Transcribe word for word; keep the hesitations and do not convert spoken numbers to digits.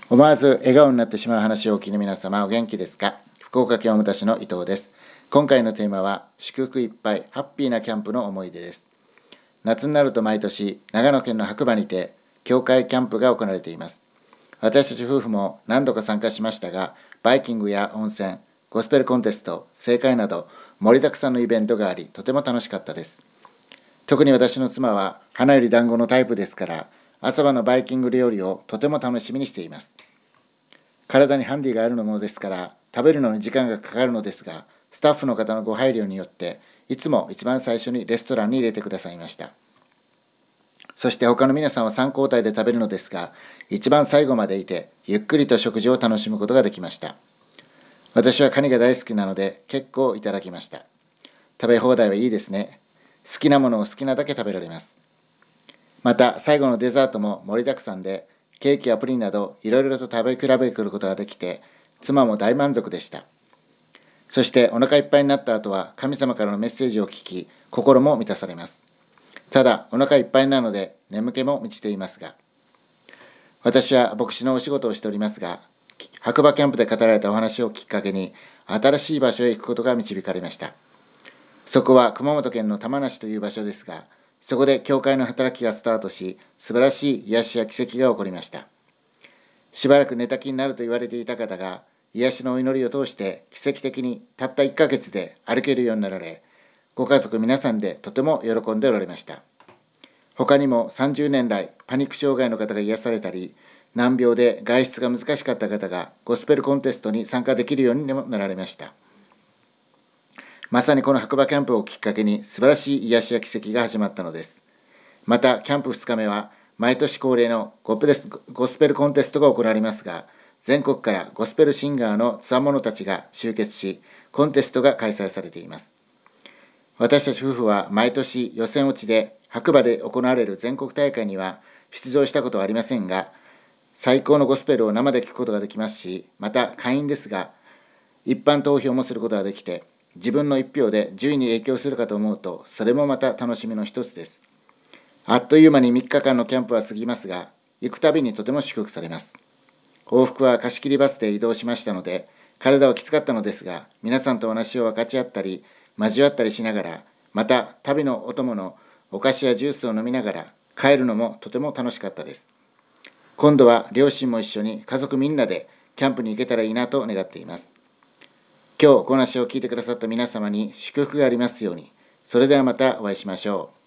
思わず笑顔になってしまう話をお聞きの皆様、お元気ですか？福岡県大牟田市の伊藤です。今回のテーマは、祝福いっぱいハッピーなキャンプの思い出です。夏になると毎年、長野県の白馬にて、教会キャンプが行われています。私たち夫婦も何度か参加しましたが、バイキングや温泉、ゴスペルコンテスト、正会など、盛りだくさんのイベントがあり、とても楽しかったです。特に私の妻は、花より団子のタイプですから、朝晩のバイキング料理をとても楽しみにしています。体にハンディがあるものですから、食べるのに時間がかかるのですが、スタッフの方のご配慮によって、いつも一番最初にレストランに入れてくださいました。そして他の皆さんはさん交代で食べるのですが、一番最後までいて、ゆっくりと食事を楽しむことができました。私はカニが大好きなので、結構いただきました。食べ放題はいいですね。好きなものを好きなだけ食べられます。また、最後のデザートも盛りだくさんで、ケーキやプリンなどいろいろと食べ比べることができて、妻も大満足でした。そしてお腹いっぱいになった後は神様からのメッセージを聞き、心も満たされます。ただ、お腹いっぱいなので眠気も満ちていますが、私は牧師のお仕事をしておりますが、白馬キャンプで語られたお話をきっかけに、新しい場所へ行くことが導かれました。そこは熊本県の玉名市という場所ですが、そこで教会の働きがスタートし、素晴らしい癒しや奇跡が起こりました。しばらく寝たきりになると言われていた方が、癒しのお祈りを通して奇跡的にたったいっかげつで歩けるようになられ、ご家族皆さんでとても喜んでおられました。他にもさんじゅうねん来パニック障害の方が癒されたり、難病で外出が難しかった方がゴスペルコンテストに参加できるようにもなられました。まさにこの白馬キャンプをきっかけに素晴らしい癒しや奇跡が始まったのです。またキャンプふつかめは毎年恒例のゴスペルコンテストが行われますが、全国からゴスペルシンガーのつわものたちが集結し、コンテストが開催されています。私たち夫婦は毎年予選落ちで白馬で行われる全国大会には出場したことはありませんが、最高のゴスペルを生で聞くことができますし、また会員ですが、一般投票もすることができて、自分の一票で順位に影響するかと思うと、それもまた楽しみの一つです。あっという間にみっかかんのキャンプは過ぎますが、行くたびにとても祝福されます。往復は貸し切りバスで移動しましたので、体はきつかったのですが、皆さんとお話を分かち合ったり、交わったりしながら、また旅のお供のお菓子やジュースを飲みながら、帰るのもとても楽しかったです。今度は両親も一緒に家族みんなでキャンプに行けたらいいなと願っています。今日お話を聞いてくださった皆様に祝福がありますように。それではまたお会いしましょう。